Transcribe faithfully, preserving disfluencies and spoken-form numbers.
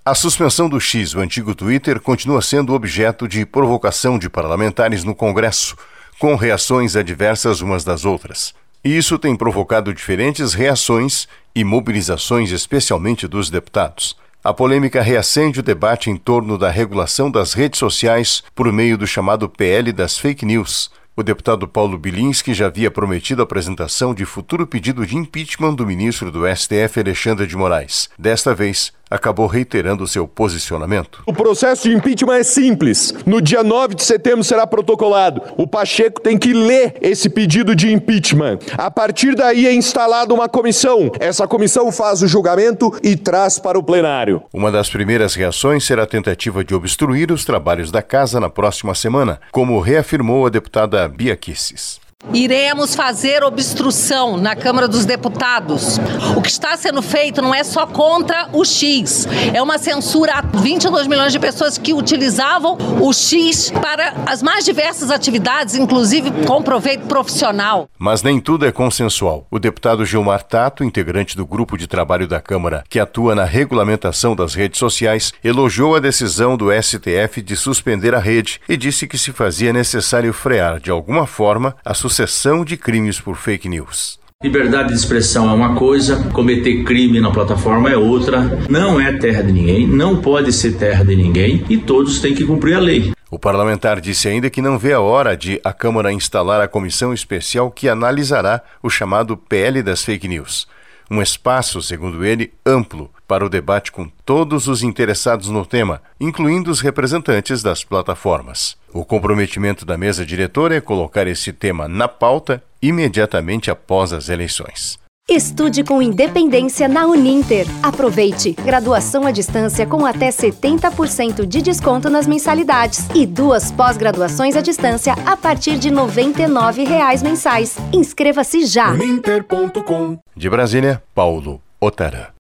A suspensão do X, o antigo Twitter, continua sendo objeto de provocação de parlamentares no Congresso, com reações adversas umas das outras. E isso tem provocado diferentes reações e mobilizações, especialmente dos deputados. A polêmica reacende o debate em torno da regulação das redes sociais por meio do chamado P L das fake news. O deputado Paulo Bilinski já havia prometido a apresentação de futuro pedido de impeachment do ministro do S T F, Alexandre de Moraes. Desta vez, acabou reiterando seu posicionamento. O processo de impeachment é simples. No dia nove de setembro será protocolado. O Pacheco tem que ler esse pedido de impeachment. A partir daí é instalada uma comissão. Essa comissão faz o julgamento e traz para o plenário. Uma das primeiras reações será a tentativa de obstruir os trabalhos da casa na próxima semana, como reafirmou a deputada Bia Kicis. Iremos fazer obstrução na Câmara dos Deputados. O que está sendo feito não é só contra o X, é uma censura a vinte e dois milhões de pessoas que utilizavam o X para as mais diversas atividades, inclusive com proveito profissional. Mas nem tudo é consensual. O deputado Gilmar Tato, integrante do grupo de trabalho da Câmara, que atua na regulamentação das redes sociais, elogiou a decisão do S T F de suspender a rede e disse que se fazia necessário frear, de alguma forma, a sucessão de crimes por fake news. Liberdade de expressão é uma coisa, cometer crime na plataforma é outra. Não é terra de ninguém, não pode ser terra de ninguém e todos têm que cumprir a lei. O parlamentar disse ainda que não vê a hora de a Câmara instalar a comissão especial que analisará o chamado P L das fake news. Um espaço, segundo ele, amplo para o debate com todos os interessados no tema, incluindo os representantes das plataformas. O comprometimento da mesa diretora é colocar esse tema na pauta imediatamente após as eleições. Estude com independência na Uninter. Aproveite! Graduação à distância com até setenta por cento de desconto nas mensalidades e duas pós-graduações à distância a partir de noventa e nove reais mensais. Inscreva-se já! Uninter ponto com. De Brasília, Paulo Otara.